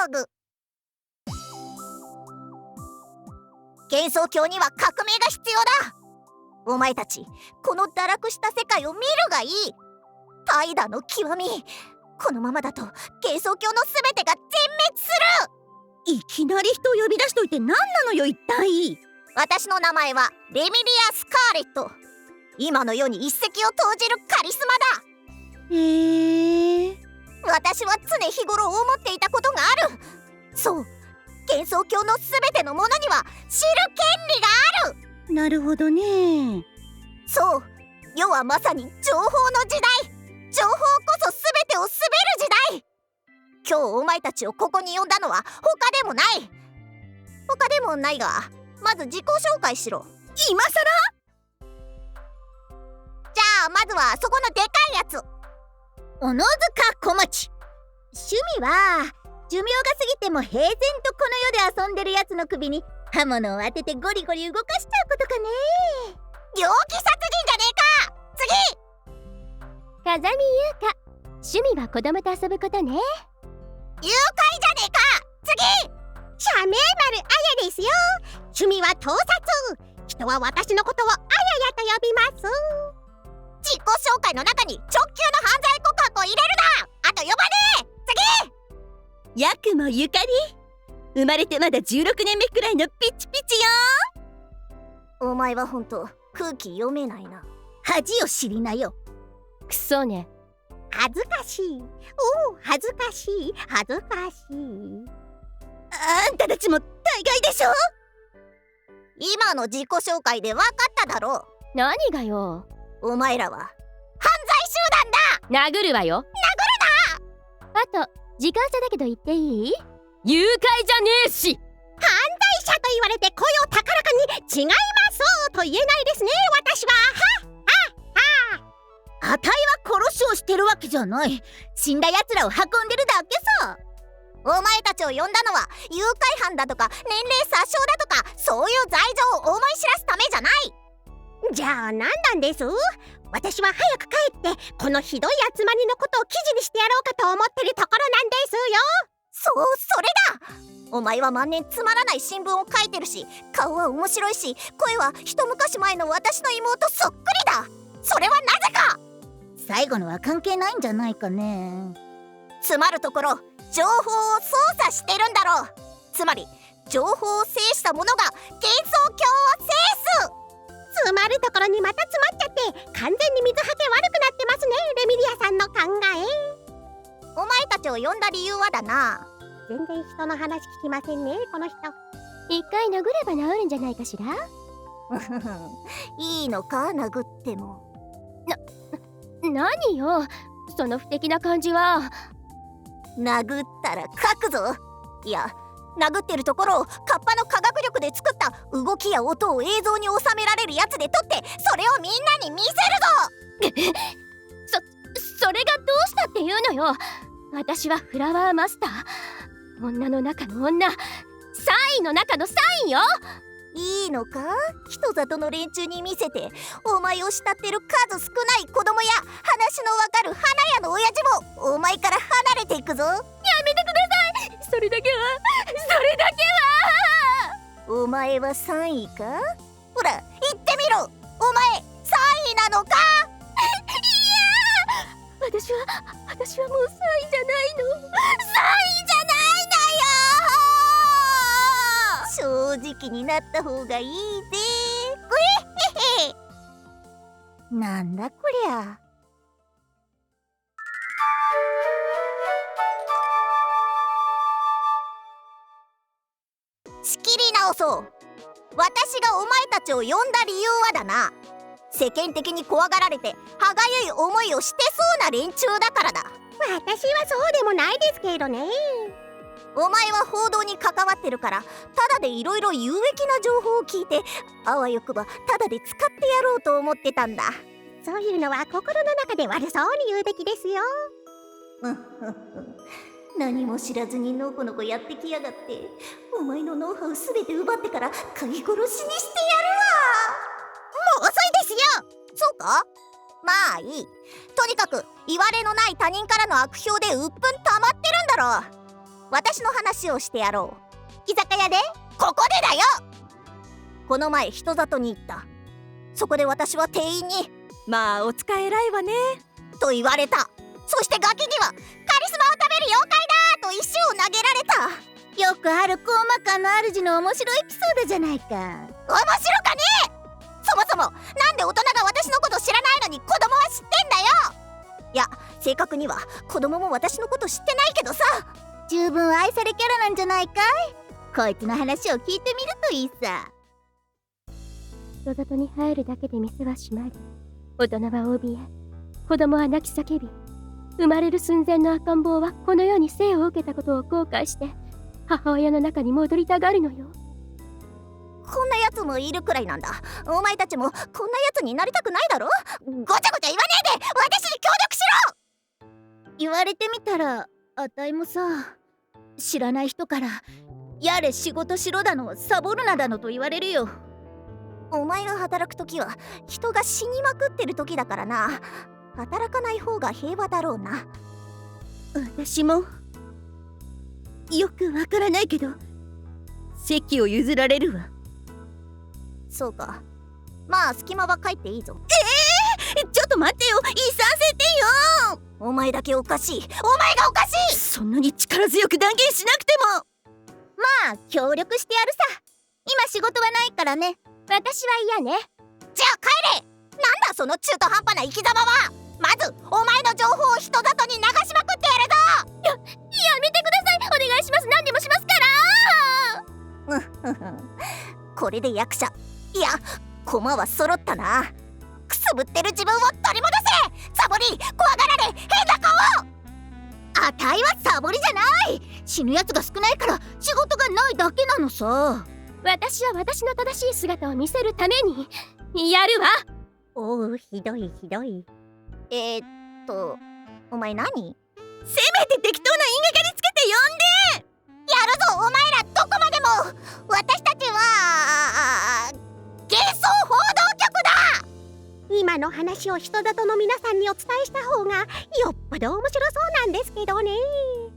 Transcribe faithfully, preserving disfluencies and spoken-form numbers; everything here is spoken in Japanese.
グ。幻想郷には革命が必要だ。お前たち、この堕落した世界を見るがいい。怠惰の極み。このままだと幻想郷のすべてが全滅する。いきなり人を呼び出しといて何なのよ一体。 私の名前はレミリア・スカーレット。今の世に一石を投じるカリスマだ。 へー。 私は常日頃思っていたことがある。そう、幻想郷のすべてのものには知る権利がある。 なるほどね。 そう、世はまさに情報の時代。情報こそすべてを滑る時代。今日お前たちをここに呼んだのは他でもない。他でもないが、まず自己紹介しろ。 今さら？ じゃあまずはそこのでかいやつ。 小野塚小町。趣味は寿命が過ぎても平然とこの世で遊んでるやつの首に刃物を当ててゴリゴリ動かしちゃうことかね。 猟奇殺人じゃねえか。次。 風見優香。趣味は子供と遊ぶことね。 誘拐じゃねえか。次。 社名丸あやですよ。趣味は盗撮。人は私のことをあややと呼びます。 自己紹介の中に直球の犯罪告白を入れるな。あと呼ばねえ。 次。やくもゆかり。生まれてまだじゅうろくねんめくらいのピチピチよ。 お前はほんと空気読めないな。 恥を知りなよ。 クソね。 恥ずかしい。おお、恥ずかしい。恥ずかしい。あんたたちも大概でしょ。 今の自己紹介で分かっただろう。 何がよ。 お前らは犯罪集団だ。殴るわよ。 殴るな。あと時間差だけど言っていい？誘拐じゃねえし。 犯罪者と言われて声を高らかに違いますと言えないですね。私ははっはっは。あたいは殺しをしてるわけじゃない。死んだ奴らを運んでるだけさ。 お前たちを呼んだのは誘拐犯だとか年齢詐称だとかそういう罪状を思い知らすためじゃない。 じゃあ何なんです？私は早く帰ってこのひどい集まりのことを記事にしてやろうかと思ってるところなんですよ。 そう、それだ。お前は万年つまらない新聞を書いてるし、顔は面白いし、声は一昔前の私の妹そっくりだ。それはなぜか。 最後のは関係ないんじゃないかね。 つまるところ、情報を操作してるんだろう。つまり情報を制した者が幻想郷を制す。 つまるところにまた詰まっちゃって完全に水はけ悪くなってますね。レミリアさんの考え。 お前たちを呼んだ理由はだな。 全然人の話聞きませんね、この人。 一回殴れば治るんじゃないかしら。 いいのか、殴っても。 な、何よその不敵な感じは。 殴ったら書くぞ。いや、殴ってるところをカッパの科学力で作った動きや音を映像に収められるやつで撮って、それをみんなに見せるぞ。 そ、それがどうしたっていうのよ。私はフラワーマスター。女の中の女。サインの中のサインよ。 いいのか、人里の連中に見せてお前を慕ってる数少ない子供や話のわかる花屋の親父もお前から離れていくぞ。やめてください。それだけはそれだけは。お前はさんいか。ほら言ってみろ。お前さんいなのか。 いや、私は私はもうさんいじゃないの。さんいじゃないのよ。 正直になった方がいいぜ。ぐえへへ。なんだこりゃ。仕切り直そう。私がお前たちを呼んだ理由はだな、世間的に怖がられて歯がゆい思いをしてそうな連中だからだ。 私はそうでもないですけどね。 お前は報道に関わってるから、ただでいろいろ有益な情報を聞いて、あわよくばただで使ってやろうと思ってたんだ。 そういうのは心の中で悪そうに言うべきですよ。 何も知らずにのこのこやってきやがって、お前のノウハウすべて奪ってから飼い殺しにしてやるわ。もう遅いですよ。 そうか、まあいい。とにかく言われのない他人からの悪評で鬱憤溜まってるんだろう。 私の話をしてやろう。 居酒屋で？ ここでだよ。この前人里に行った。そこで私は店員にまあお使い偉いわねと言われた。そしてガキにはカリスマを食べる妖怪だと石を投げられた。 よくあるコーマ館の主の面白いエピソードじゃないか。 面白かねえ。そもそもなんで大人が私のこと知らないのに子供は知ってんだよ。いや、正確には子供も私のこと知ってないけどさ。 十分愛されキャラなんじゃないかい。こいつの話を聞いてみるといいさ。 人里に入るだけで店は閉まり、大人は怯え、子供は泣き叫び、生まれる寸前の赤ん坊はこの世に生を受けたことを後悔して母親の中に戻りたがるのよ。 こんなやつもいるくらいなんだ。お前たちもこんなやつになりたくないだろ。ごちゃごちゃ言わねえで私に協力しろ。 言われてみたらあたいもさ、知らない人からやれ仕事しろだのサボるなだのと言われるよ。 お前が働く時は人が死にまくってる時だからな。働かない方が平和だろうな。 私もよくわからないけど席を譲られるわ。 そうか。まあ隙間は帰っていいぞ。 えー、ちょっと待ってよ、いさせてよ。 お前だけおかしい。お前がおかしい。 そんなに力強く断言しなくても。 まあ協力してやるさ。今仕事はないからね。 私は嫌ね。 じゃあ帰れ。なんだその中途半端な生き様は。まずお前の情報を人里に流しまくってやるぞ。 や、やめてください。お願いします。何でもしますから。 これで役者、いや駒は揃ったな。くすぶってる自分を取り戻せ。サボり、怖がられ、変な顔。 あたいはサボりじゃない。死ぬやつが少ないから仕事がないだけなのさ。 私は私の正しい姿を見せるためにやるわ。 おう、ひどいひどい。 えー、っとお前何？ せめて適当な言いがかりつけて呼んで。 やるぞお前ら、どこまでも。私たちは幻想報道局だ。 今の話を人里の皆さんにお伝えした方がよっぽど面白そうなんですけどね。